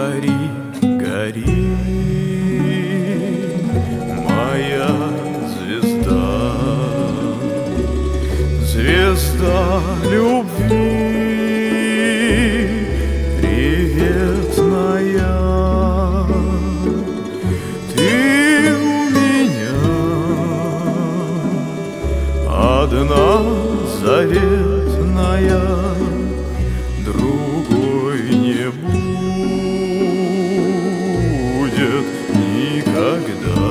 Гори, гори, моя звезда, звезда любви, приветная. Ты у меня одна заветная, другой не будет никогда.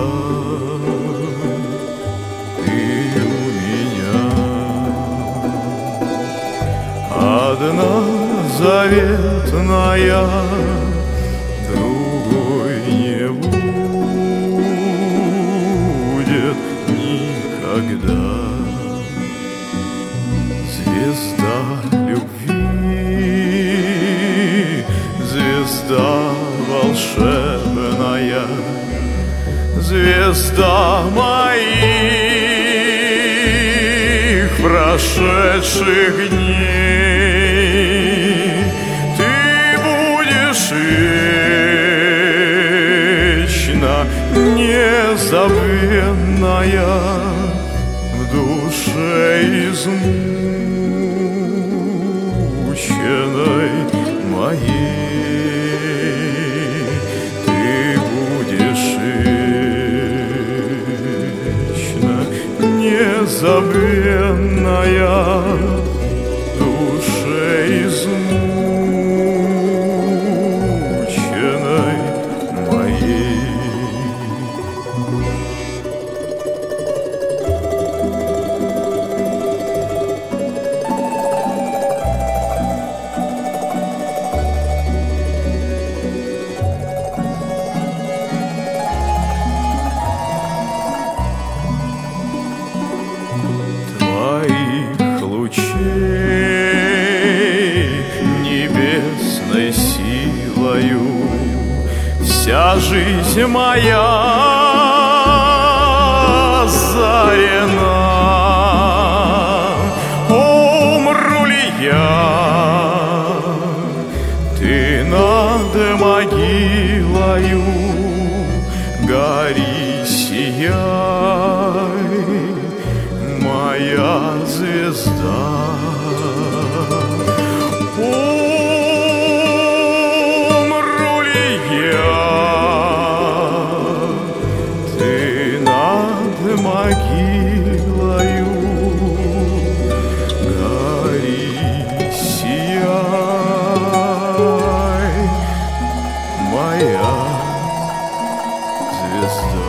Ты у меня одна заветная, другой не будет никогда. Звезда любви, звезда волшебная, звезда моих прошедших дней. Ты будешь вечно незабвенная в душе измученной моей. Ты будешь вечно незабвенная в душе измученной моей. Твоих лучей небесной силою вся жизнь моя озарена. Умру ли я, ты над могилою гори, сияй, моя звезда. Умру ли я, ты над могилою гори, сияй, моя звезда.